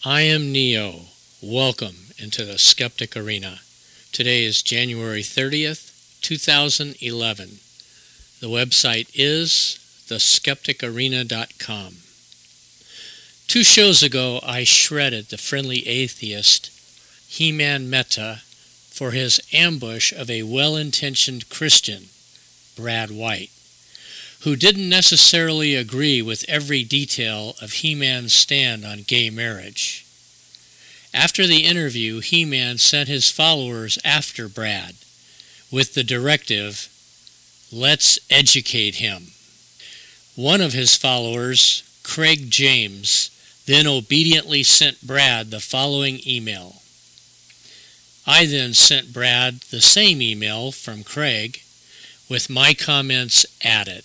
I am Neo. Welcome into the Skeptic Arena. Today is January 30th, 2011. The website is theskepticarena.com. 2 shows ago, I shredded the friendly atheist He-Man Mehta for his ambush of a well-intentioned Christian, Brad White, who didn't necessarily agree with every detail of He-Man's stand on gay marriage. After the interview, He-Man sent his followers after Brad with the directive, "Let's educate him." One of his followers, Craig James, then obediently sent Brad the following email. I then sent Brad the same email from Craig with my comments added.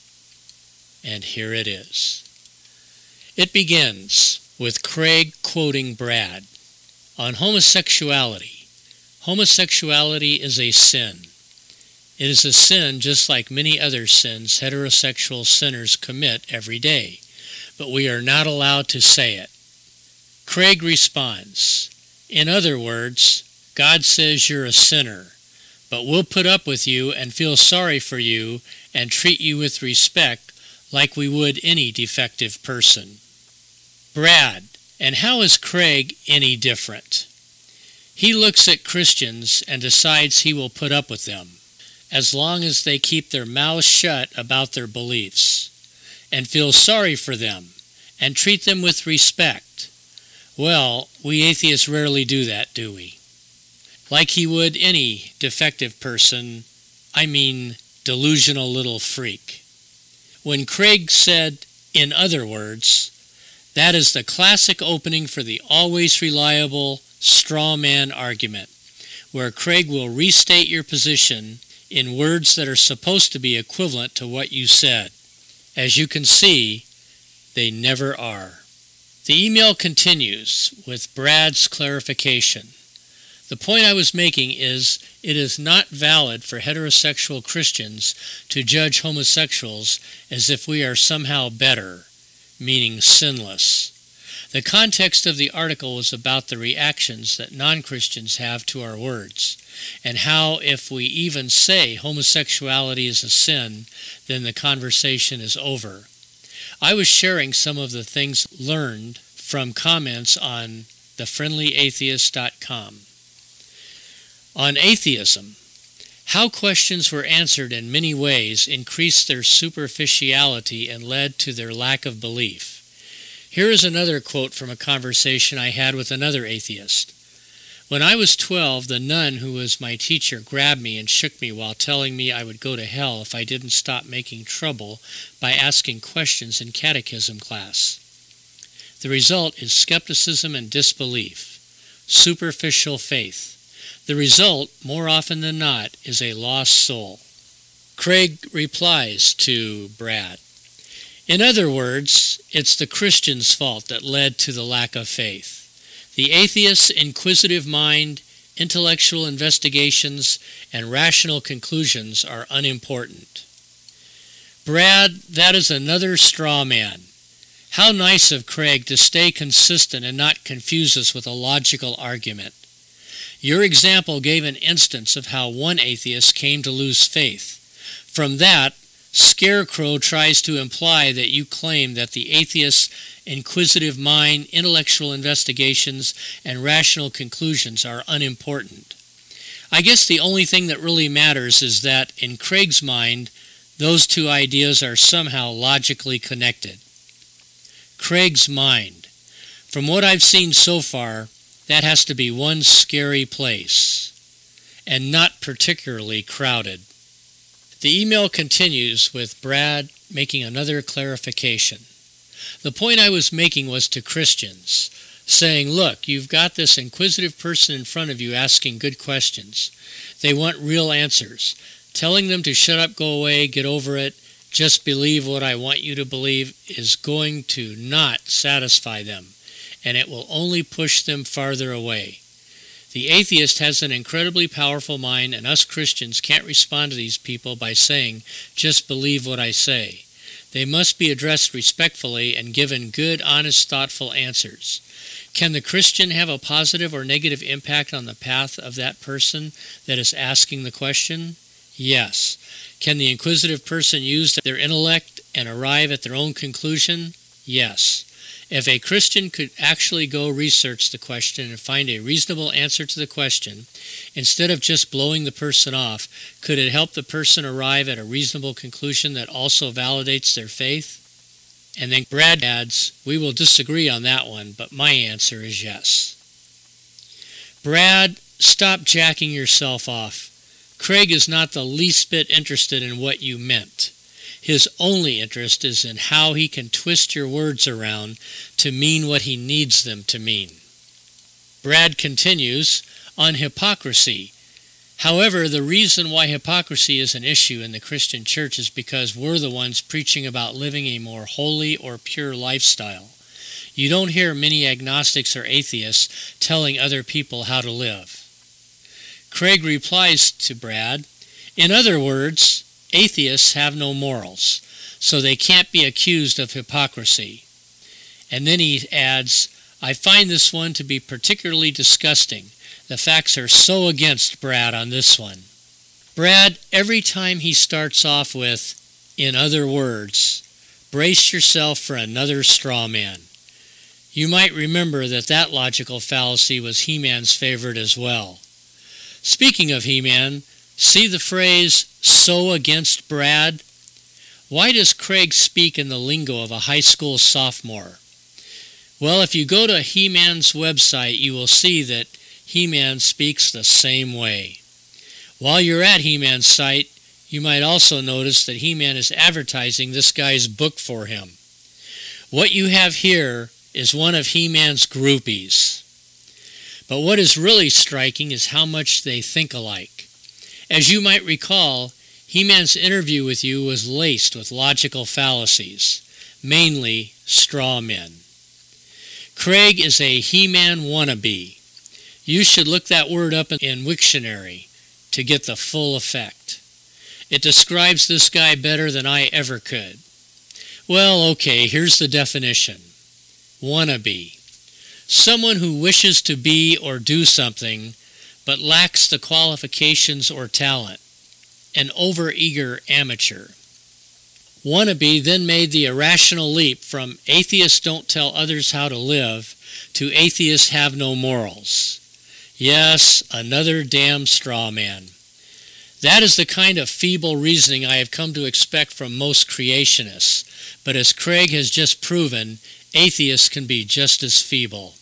And here it is. It begins with Craig quoting Brad. On homosexuality. Homosexuality is a sin. It is a sin just like many other sins heterosexual sinners commit every day, but we are not allowed to say it. Craig responds, in other words, God says you're a sinner, but we'll put up with you and feel sorry for you and treat you with respect like we would any defective person. Brad, and how is Craig any different? He looks at Christians and decides he will put up with them, as long as they keep their mouths shut about their beliefs, and feel sorry for them, and treat them with respect. Well, we atheists rarely do that, do we? Like he would any defective person, delusional little freak. When Craig said, in other words, that is the classic opening for the always reliable straw man argument, where Craig will restate your position in words that are supposed to be equivalent to what you said. As you can see, they never are. The email continues with Brad's clarification. The point I was making is it is not valid for heterosexual Christians to judge homosexuals as if we are somehow better, meaning sinless. The context of the article was about the reactions that non-Christians have to our words, and how if we even say homosexuality is a sin, then the conversation is over. I was sharing some of the things learned from comments on thefriendlyatheist.com. On atheism, how questions were answered in many ways increased their superficiality and led to their lack of belief. Here is another quote from a conversation I had with another atheist. When I was 12, the nun who was my teacher grabbed me and shook me while telling me I would go to hell if I didn't stop making trouble by asking questions in catechism class. The result is skepticism and disbelief, superficial faith. The result, more often than not, is a lost soul. Craig replies to Brad. In other words, it's the Christian's fault that led to the lack of faith. The atheist's inquisitive mind, intellectual investigations, and rational conclusions are unimportant. Brad, that is another straw man. How nice of Craig to stay consistent and not confuse us with a logical argument. Your example gave an instance of how one atheist came to lose faith. From that, Scarecrow tries to imply that you claim that the atheist's inquisitive mind, intellectual investigations, and rational conclusions are unimportant. I guess the only thing that really matters is that, in Craig's mind, those two ideas are somehow logically connected. Craig's mind. From what I've seen so far, that has to be one scary place, and not particularly crowded. The email continues with Brad making another clarification. The point I was making was to Christians, saying, look, you've got this inquisitive person in front of you asking good questions. They want real answers. Telling them to shut up, go away, get over it, just believe what I want you to believe is going to not satisfy them, and it will only push them farther away. The atheist has an incredibly powerful mind, and us Christians can't respond to these people by saying, just believe what I say. They must be addressed respectfully and given good, honest, thoughtful answers. Can the Christian have a positive or negative impact on the path of that person that is asking the question? Yes. Can the inquisitive person use their intellect and arrive at their own conclusion? Yes. If a Christian could actually go research the question and find a reasonable answer to the question, instead of just blowing the person off, could it help the person arrive at a reasonable conclusion that also validates their faith? And then Brad adds, we will disagree on that one, but my answer is yes. Brad, stop jacking yourself off. Craig is not the least bit interested in what you meant. His only interest is in how he can twist your words around to mean what he needs them to mean. Brad continues, on hypocrisy. However, the reason why hypocrisy is an issue in the Christian church is because we're the ones preaching about living a more holy or pure lifestyle. You don't hear many agnostics or atheists telling other people how to live. Craig replies to Brad, in other words, atheists have no morals, so they can't be accused of hypocrisy. And then he adds, I find this one to be particularly disgusting. The facts are so against Brad on this one. Brad, every time he starts off with, in other words, brace yourself for another straw man. You might remember that logical fallacy was He-Man's favorite as well. Speaking of He-Man, see the phrase, so against Brad? Why does Craig speak in the lingo of a high school sophomore? Well, if you go to He-Man's website, you will see that He-Man speaks the same way. While you're at He-Man's site, you might also notice that He-Man is advertising this guy's book for him. What you have here is one of He-Man's groupies. But what is really striking is how much they think alike. As you might recall, He-Man's interview with you was laced with logical fallacies, mainly straw men. Craig is a He-Man wannabe. You should look that word up in Wiktionary to get the full effect. It describes this guy better than I ever could. Well, okay, here's the definition. Wannabe. Someone who wishes to be or do something, but lacks the qualifications or talent. An overeager amateur. Wannabe then made the irrational leap from atheists don't tell others how to live to atheists have no morals. Yes, another damn straw man. That is the kind of feeble reasoning I have come to expect from most creationists, but as Craig has just proven, atheists can be just as feeble.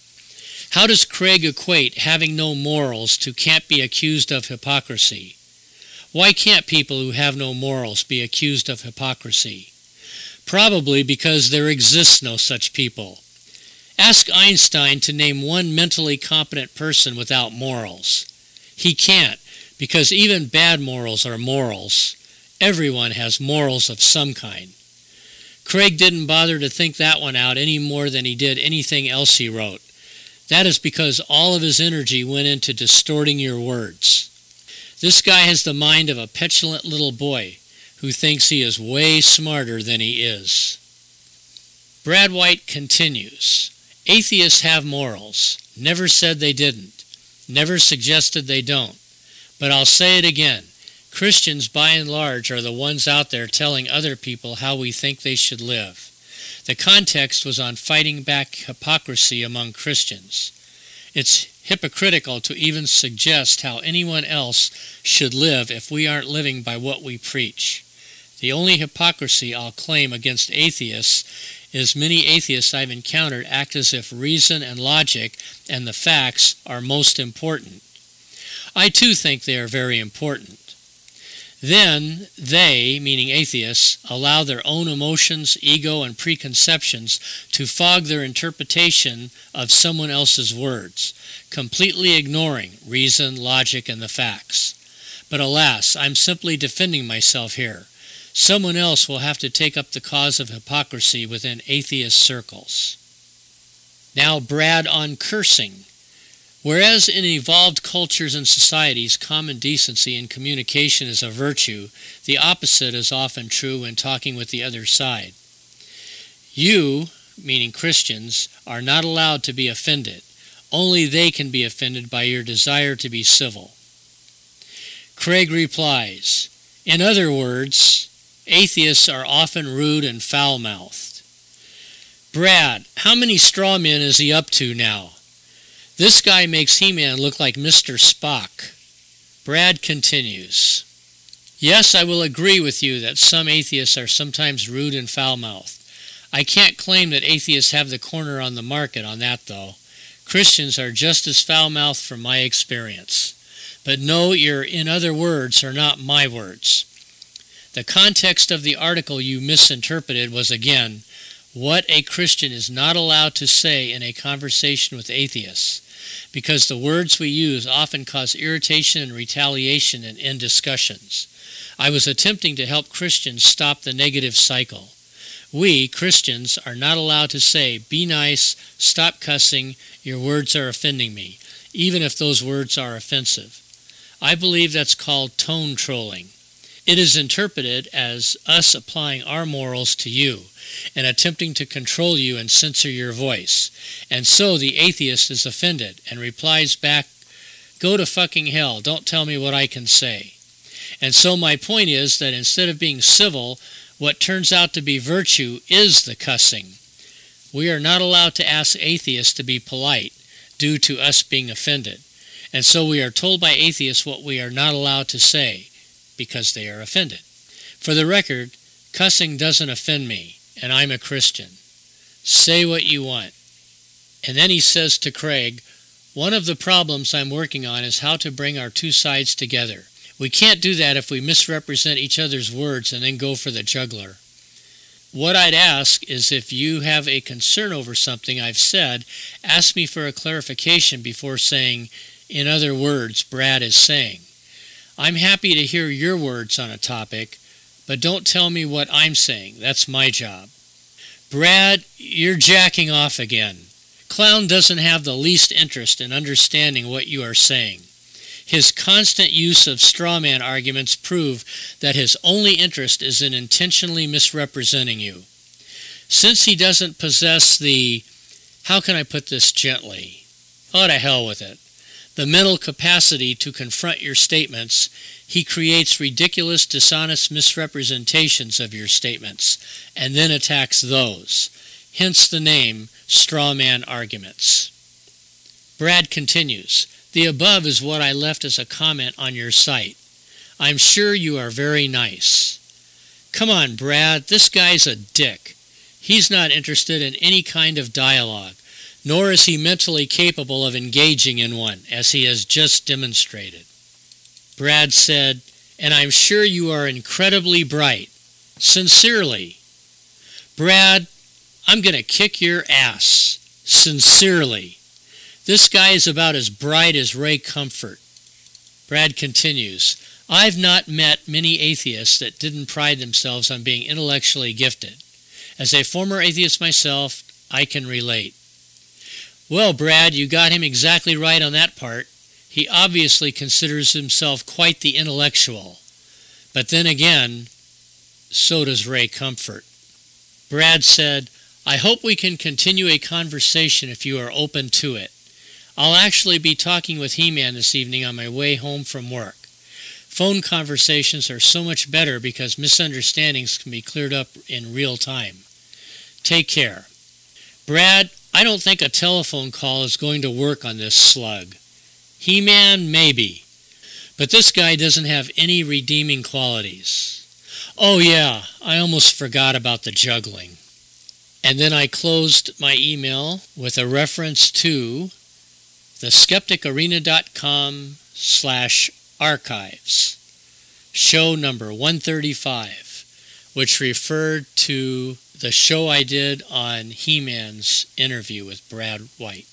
How does Craig equate having no morals to can't be accused of hypocrisy? Why can't people who have no morals be accused of hypocrisy? Probably because there exists no such people. Ask Einstein to name one mentally competent person without morals. He can't, because even bad morals are morals. Everyone has morals of some kind. Craig didn't bother to think that one out any more than he did anything else he wrote. That is because all of his energy went into distorting your words. This guy has the mind of a petulant little boy who thinks he is way smarter than he is. Brad White continues, atheists have morals. Never said they didn't. Never suggested they don't. But I'll say it again. Christians, by and large, are the ones out there telling other people how we think they should live. The context was on fighting back hypocrisy among Christians. It's hypocritical to even suggest how anyone else should live if we aren't living by what we preach. The only hypocrisy I'll claim against atheists is many atheists I've encountered act as if reason and logic and the facts are most important. I too think they are very important. Then they, meaning atheists, allow their own emotions, ego, and preconceptions to fog their interpretation of someone else's words, completely ignoring reason, logic, and the facts. But alas, I'm simply defending myself here. Someone else will have to take up the cause of hypocrisy within atheist circles. Now, Brad on cursing. Whereas in evolved cultures and societies, common decency in communication is a virtue, the opposite is often true when talking with the other side. You, meaning Christians, are not allowed to be offended. Only they can be offended by your desire to be civil. Craig replies, in other words, atheists are often rude and foul-mouthed. Brad, how many straw men is he up to now? This guy makes He-Man look like Mr. Spock. Brad continues, yes, I will agree with you that some atheists are sometimes rude and foul-mouthed. I can't claim that atheists have the corner on the market on that, though. Christians are just as foul-mouthed from my experience. But no, your in other words are not my words. The context of the article you misinterpreted was, again, what a Christian is not allowed to say in a conversation with atheists, because the words we use often cause irritation and retaliation in discussions. I was attempting to help Christians stop the negative cycle. We, Christians, are not allowed to say, be nice, stop cussing, your words are offending me, even if those words are offensive. I believe that's called tone trolling. It is interpreted as us applying our morals to you and attempting to control you and censor your voice. And so the atheist is offended and replies back, go to fucking hell, don't tell me what I can say. And so my point is that instead of being civil, what turns out to be virtue is the cussing. We are not allowed to ask atheists to be polite due to us being offended. And so we are told by atheists what we are not allowed to say because they are offended. For the record, cussing doesn't offend me, and I'm a Christian. Say what you want. And then he says to Craig, one of the problems I'm working on is how to bring our two sides together. We can't do that if we misrepresent each other's words and then go for the jugular. What I'd ask is if you have a concern over something I've said, ask me for a clarification before saying, in other words, Brad is saying. I'm happy to hear your words on a topic, but don't tell me what I'm saying. That's my job. Brad, you're jacking off again. Clown doesn't have the least interest in understanding what you are saying. His constant use of straw man arguments prove that his only interest is in intentionally misrepresenting you. Since he doesn't possess the, how can I put this gently? Oh, to hell with it. The mental capacity to confront your statements, he creates ridiculous, dishonest misrepresentations of your statements and then attacks those. Hence the name straw man arguments. Brad continues, the above is what I left as a comment on your site. I'm sure you are very nice. Come on, Brad, this guy's a dick. He's not interested in any kind of dialogue, nor is he mentally capable of engaging in one, as he has just demonstrated. Brad said, and I'm sure you are incredibly bright. Sincerely. Brad, I'm going to kick your ass. Sincerely. This guy is about as bright as Ray Comfort. Brad continues, I've not met many atheists that didn't pride themselves on being intellectually gifted. As a former atheist myself, I can relate. Well, Brad, you got him exactly right on that part. He obviously considers himself quite the intellectual. But then again, so does Ray Comfort. Brad said, I hope we can continue a conversation if you are open to it. I'll actually be talking with He-Man this evening on my way home from work. Phone conversations are so much better because misunderstandings can be cleared up in real time. Take care. Brad, I don't think a telephone call is going to work on this slug. He-Man, maybe. But this guy doesn't have any redeeming qualities. Oh yeah, I almost forgot about the juggling. And then I closed my email with a reference to theskepticarena.com/archives, show number 135, which referred to the show I did on He-Man's interview with Brad White.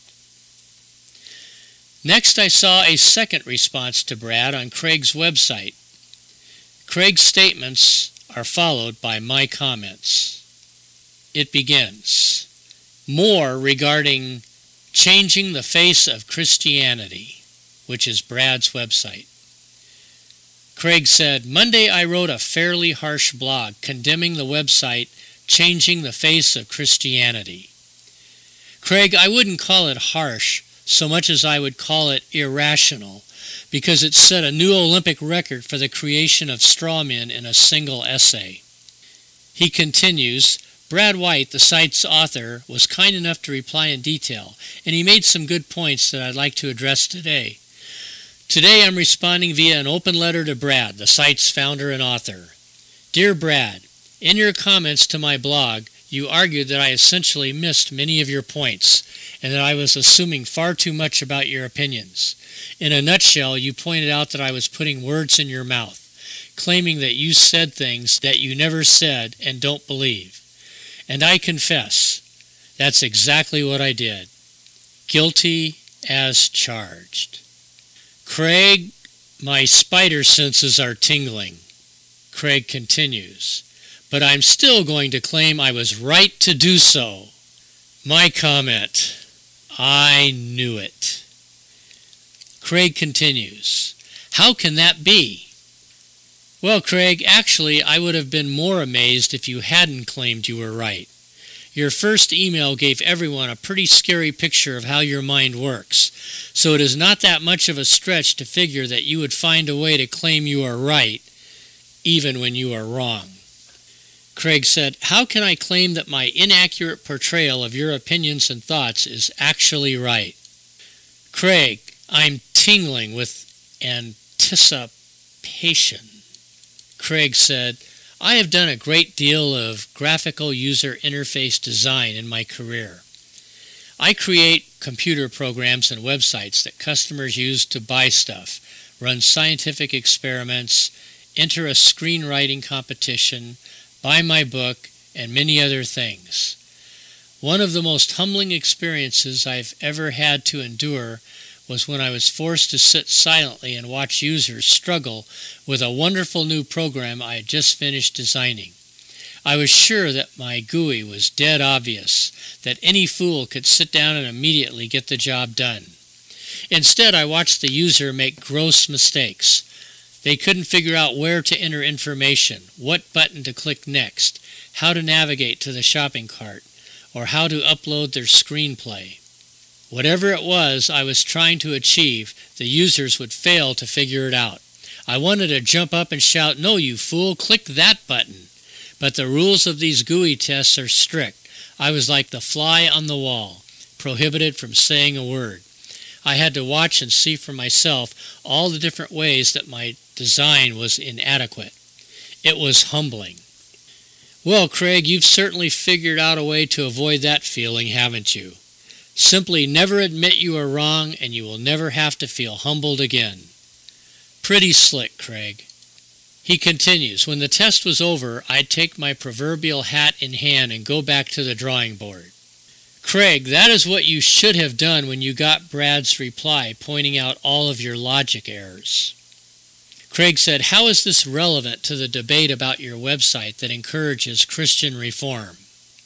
Next, I saw a second response to Brad on Craig's website. Craig's statements are followed by my comments. It begins, more regarding Changing the Face of Christianity, which is Brad's website. Craig said, Monday I wrote a fairly harsh blog condemning the website Changing the Face of Christianity. Craig, I wouldn't call it harsh so much as I would call it irrational, because it set a new Olympic record for the creation of straw men in a single essay. He continues, Brad White, the site's author, was kind enough to reply in detail, and he made some good points that I'd like to address today. Today I'm responding via an open letter to Brad, the site's founder and author. Dear Brad, in your comments to my blog, you argued that I essentially missed many of your points, and that I was assuming far too much about your opinions. In a nutshell, you pointed out that I was putting words in your mouth, claiming that you said things that you never said and don't believe. And I confess, that's exactly what I did. Guilty as charged. Craig, my spider senses are tingling. Craig continues, but I'm still going to claim I was right to do so. My comment, I knew it. Craig continues, how can that be? Well, Craig, actually, I would have been more amazed if you hadn't claimed you were right. Your first email gave everyone a pretty scary picture of how your mind works, so it is not that much of a stretch to figure that you would find a way to claim you are right, even when you are wrong. Craig said, how can I claim that my inaccurate portrayal of your opinions and thoughts is actually right? Craig, I'm tingling with anticipation. Craig said, I have done a great deal of graphical user interface design in my career. I create computer programs and websites that customers use to buy stuff, run scientific experiments, enter a screenwriting competition, buy my book, and many other things. One of the most humbling experiences I've ever had to endure was when I was forced to sit silently and watch users struggle with a wonderful new program I had just finished designing. I was sure that my GUI was dead obvious, that any fool could sit down and immediately get the job done. Instead, I watched the user make gross mistakes. They couldn't figure out where to enter information, what button to click next, how to navigate to the shopping cart, or how to upload their screenplay. Whatever it was I was trying to achieve, the users would fail to figure it out. I wanted to jump up and shout, no, you fool, click that button. But the rules of these GUI tests are strict. I was like the fly on the wall, prohibited from saying a word. I had to watch and see for myself all the different ways that my design was inadequate. It was humbling. Well, Craig, you've certainly figured out a way to avoid that feeling, haven't you? Simply never admit you are wrong, and you will never have to feel humbled again. Pretty slick, Craig. He continues, when the test was over, I'd take my proverbial hat in hand and go back to the drawing board. Craig, that is what you should have done when you got Brad's reply pointing out all of your logic errors. Craig said, how is this relevant to the debate about your website that encourages Christian reform?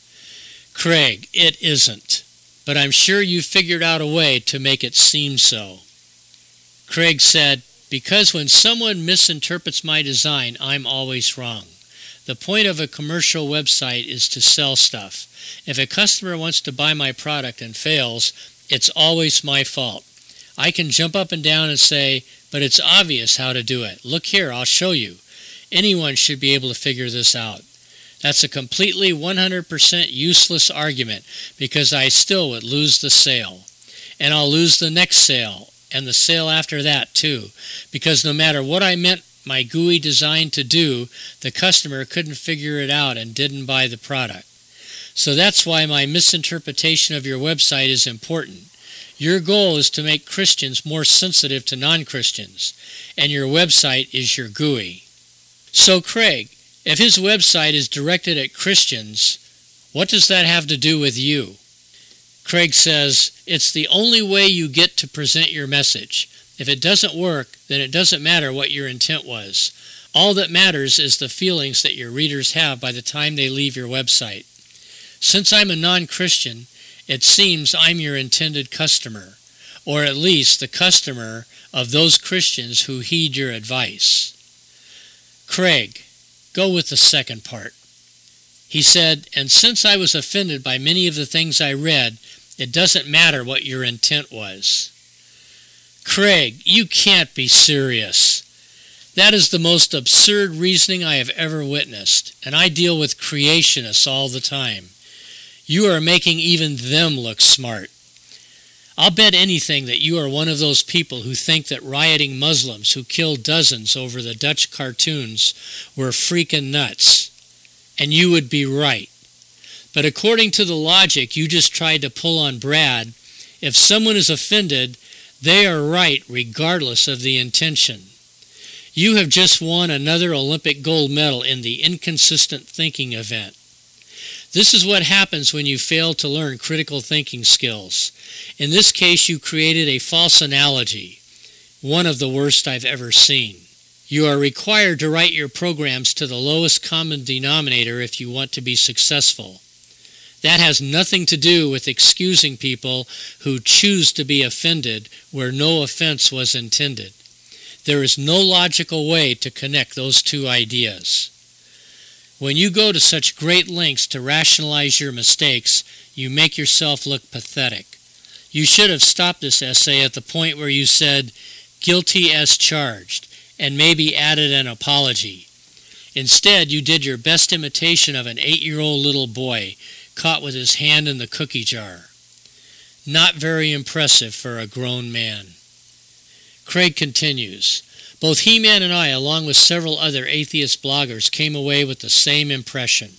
Craig, it isn't. But I'm sure you figured out a way to make it seem so. Craig said, because when someone misinterprets my design, I'm always wrong. The point of a commercial website is to sell stuff. If a customer wants to buy my product and fails, it's always my fault. I can jump up and down and say, but it's obvious how to do it. Look here, I'll show you. Anyone should be able to figure this out. That's a completely 100% useless argument because I still would lose the sale. And I'll lose the next sale and the sale after that too, because no matter what I meant my GUI design to do, the customer couldn't figure it out and didn't buy the product. So that's why my misinterpretation of your website is important. Your goal is to make Christians more sensitive to non-Christians, and your website is your GUI. So Craig, if his website is directed at Christians, what does that have to do with you? Craig says, it's the only way you get to present your message. If it doesn't work, then it doesn't matter what your intent was. All that matters is the feelings that your readers have by the time they leave your website. Since I'm a non-Christian, it seems I'm your intended customer, or at least the customer of those Christians who heed your advice. Craig, go with the second part. He said, and since I was offended by many of the things I read, It doesn't matter what your intent was. Craig, you can't be serious. That is the most absurd reasoning I have ever witnessed, and I deal with creationists all the time. You are making even them look smart. I'll bet anything that you are one of those people who think that rioting Muslims who killed dozens over the Dutch cartoons were freaking nuts. And you would be right. But according to the logic you just tried to pull on Brad, if someone is offended, they are right regardless of the intention. You have just won another Olympic gold medal in the inconsistent thinking event. This is what happens when you fail to learn critical thinking skills. In this case, you created a false analogy, one of the worst I've ever seen. You are required to write your programs to the lowest common denominator if you want to be successful. That has nothing to do with excusing people who choose to be offended where no offense was intended. There is no logical way to connect those two ideas. When you go to such great lengths to rationalize your mistakes, you make yourself look pathetic. You should have stopped this essay at the point where you said, "guilty as charged," and maybe added an apology. Instead, you did your best imitation of an 8-year-old little boy caught with his hand in the cookie jar. Not very impressive for a grown man. Craig continues, both He-Man and I, along with several other atheist bloggers, came away with the same impression.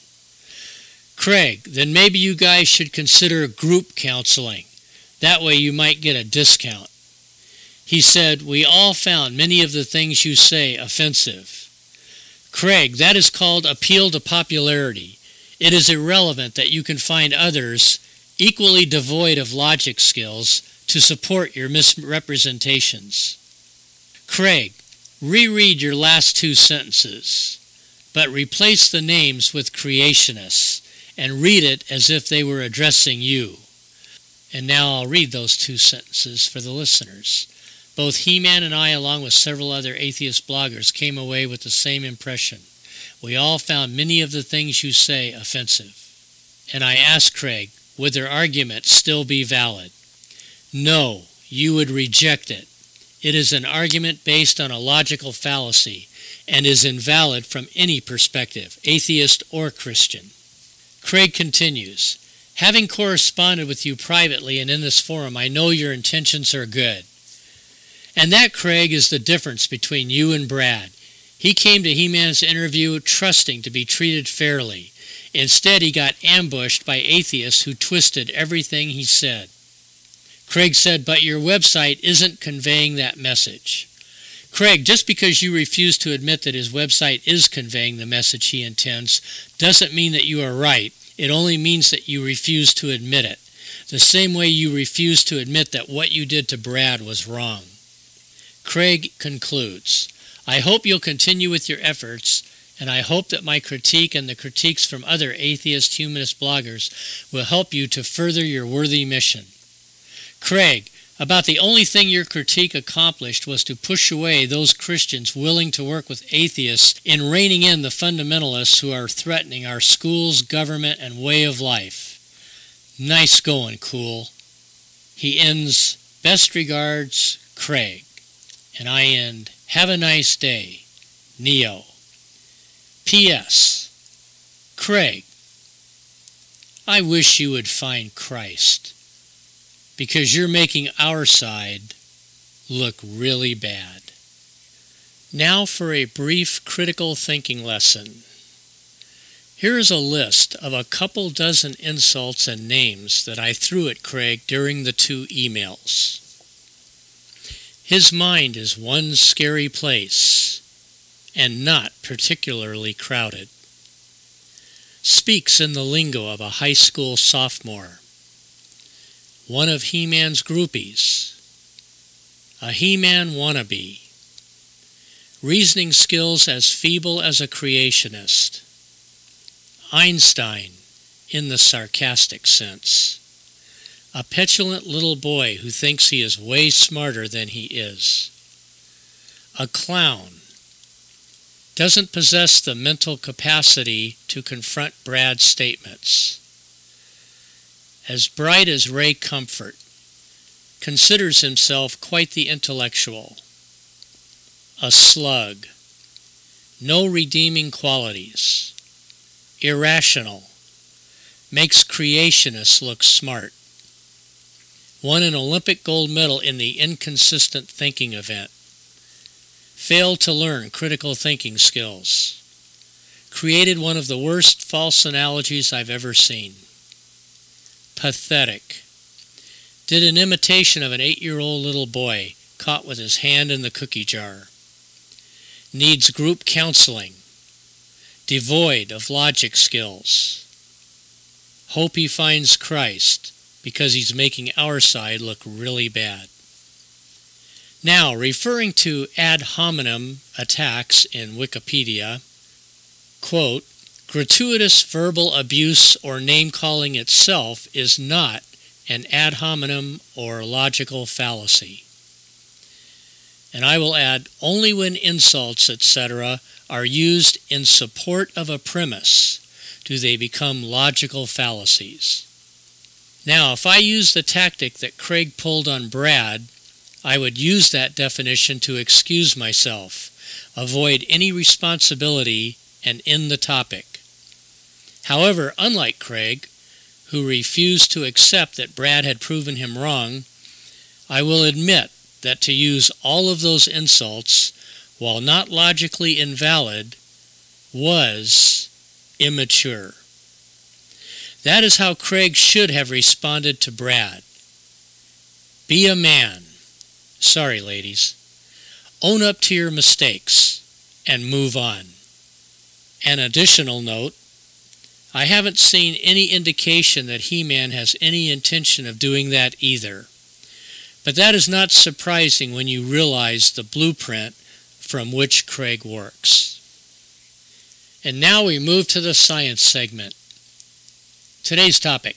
Craig, then maybe you guys should consider group counseling. That way you might get a discount. He said, we all found many of the things you say offensive. Craig, that is called appeal to popularity. It is irrelevant that you can find others equally devoid of logic skills to support your misrepresentations. Craig, reread your last 2 sentences, but replace the names with creationists and read it as if they were addressing you. And now I'll read those 2 sentences for the listeners. Both He-Man and I, along with several other atheist bloggers, came away with the same impression. We all found many of the things you say offensive. And I asked Craig, would their argument still be valid? No, you would reject it. It is an argument based on a logical fallacy and is invalid from any perspective, atheist or Christian. Craig continues, having corresponded with you privately and in this forum, I know your intentions are good. And that, Craig, is the difference between you and Brad. He came to He-Man's interview trusting to be treated fairly. Instead, he got ambushed by atheists who twisted everything he said. Craig said, but your website isn't conveying that message. Craig, just because you refuse to admit that his website is conveying the message he intends doesn't mean that you are right. It only means that you refuse to admit it. The same way you refuse to admit that what you did to Brad was wrong. Craig concludes, I hope you'll continue with your efforts, and I hope that my critique and the critiques from other atheist humanist bloggers will help you to further your worthy mission. Craig, about the only thing your critique accomplished was to push away those Christians willing to work with atheists in reining in the fundamentalists who are threatening our schools, government, and way of life. Nice going, cool. He ends, best regards, Craig. And I end, have a nice day, Neo. P.S. Craig, I wish you would find Christ, because you're making our side look really bad. Now for a brief critical thinking lesson. Here is a list of a couple dozen insults and names that I threw at Craig during the 2 emails. His mind is one scary place, and not particularly crowded. Speaks in the lingo of a high school sophomore. One of He-Man's groupies. A He-Man wannabe. Reasoning skills as feeble as a creationist. Einstein, in the sarcastic sense. A petulant little boy who thinks he is way smarter than he is. A clown. Doesn't possess the mental capacity to confront Brad's statements. as bright as Ray Comfort, considers himself quite the intellectual. A slug. No redeeming qualities. Irrational. Makes creationists look smart. Won an Olympic gold medal in the inconsistent thinking event. Failed to learn critical thinking skills. Created one of the worst false analogies I've ever seen. Pathetic. Did an imitation of an 8-year-old little boy caught with his hand in the cookie jar. Needs group counseling. Devoid of logic skills. Hope he finds Christ because he's making our side look really bad. Now, referring to ad hominem attacks in Wikipedia, quote, gratuitous verbal abuse or name-calling itself is not an ad hominem or logical fallacy. And I will add, only when insults, etc., are used in support of a premise do they become logical fallacies. Now, if I use the tactic that Craig pulled on Brad, I would use that definition to excuse myself, avoid any responsibility, and end the topic. However, unlike Craig, who refused to accept that Brad had proven him wrong, I will admit that to use all of those insults, while not logically invalid, was immature. That is how Craig should have responded to Brad. Be a man. Sorry, ladies. Own up to your mistakes and move on. An additional note, I haven't seen any indication that He-Man has any intention of doing that either. But that is not surprising when you realize the blueprint from which Craig works. And now we move to the science segment. Today's topic,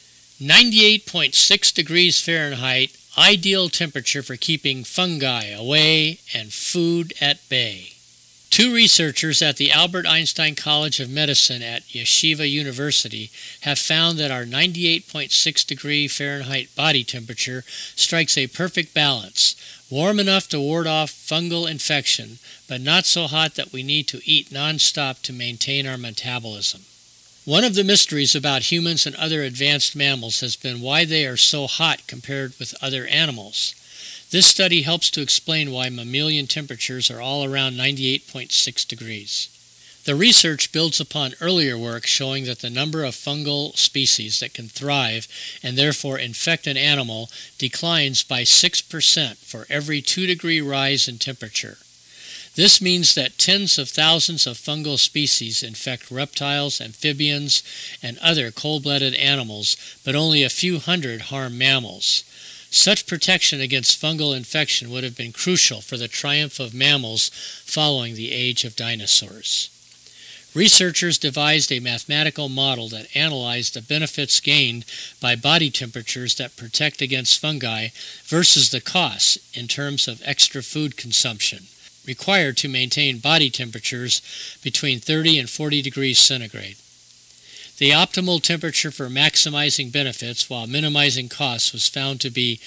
98.6 degrees Fahrenheit, ideal temperature for keeping fungi away and food at bay. Two researchers at the Albert Einstein College of Medicine at Yeshiva University have found that our 98.6 degree Fahrenheit body temperature strikes a perfect balance, warm enough to ward off fungal infection, but not so hot that we need to eat nonstop to maintain our metabolism. One of the mysteries about humans and other advanced mammals has been why they are so hot compared with other animals. This study helps to explain why mammalian temperatures are all around 98.6 degrees. The research builds upon earlier work showing that the number of fungal species that can thrive and therefore infect an animal declines by 6% for every 2-degree rise in temperature. This means that tens of thousands of fungal species infect reptiles, amphibians, and other cold-blooded animals, but only a few hundred harm mammals. Such protection against fungal infection would have been crucial for the triumph of mammals following the age of dinosaurs. Researchers devised a mathematical model that analyzed the benefits gained by body temperatures that protect against fungi versus the costs in terms of extra food consumption required to maintain body temperatures between 30 and 40 degrees centigrade. The optimal temperature for maximizing benefits while minimizing costs was found to be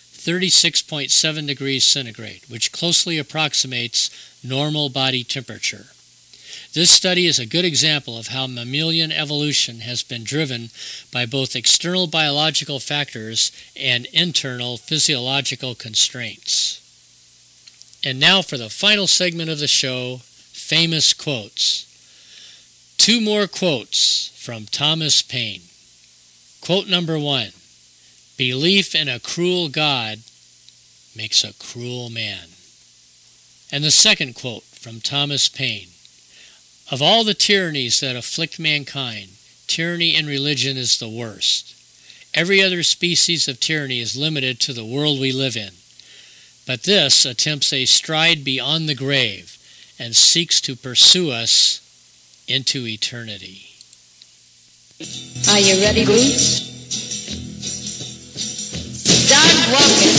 36.7 degrees centigrade, which closely approximates normal body temperature. This study is a good example of how mammalian evolution has been driven by both external biological factors and internal physiological constraints. And now for the final segment of the show, famous quotes. Two more quotes from Thomas Paine. Quote number 1, belief in a cruel God makes a cruel man. And the second quote from Thomas Paine, of all the tyrannies that afflict mankind, tyranny in religion is the worst. Every other species of tyranny is limited to the world we live in. But this attempts a stride beyond the grave and seeks to pursue us into eternity. Are you ready, Bruce? Start walking.